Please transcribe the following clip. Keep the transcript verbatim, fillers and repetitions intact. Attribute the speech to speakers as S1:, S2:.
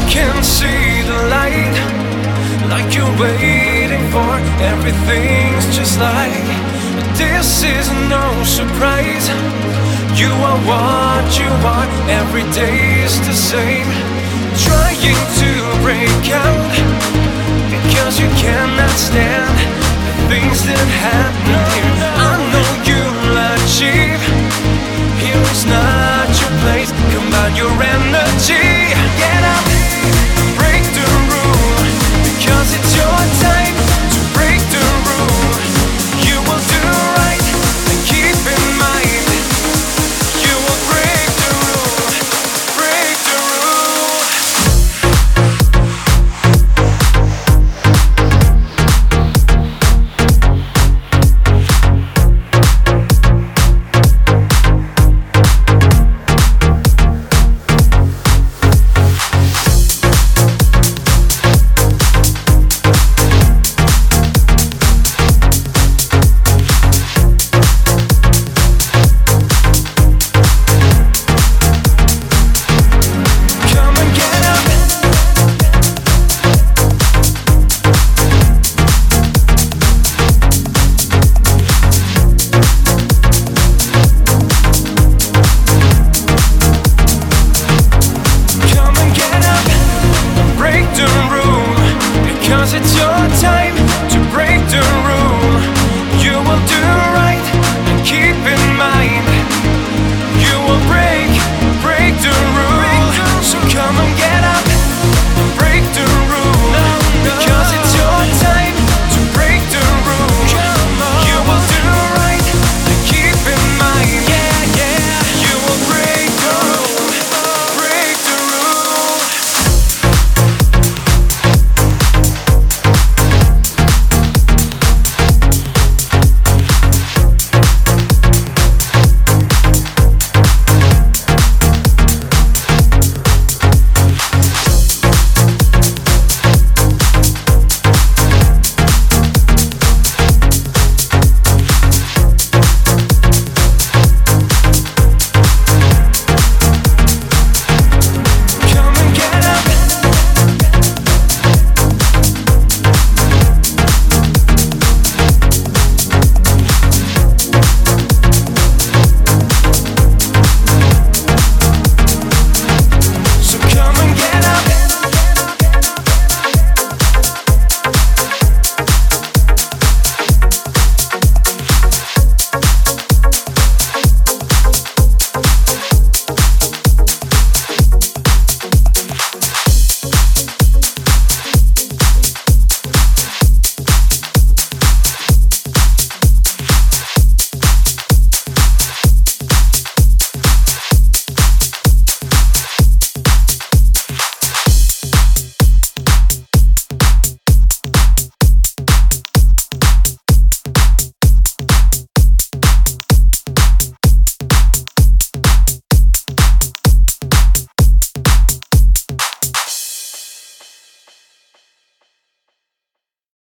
S1: can see the light, like you're waiting for. Everything's just like this is no surprise. You are what you are, every day's the same. Trying to break out because you cannot stand the things that happen here.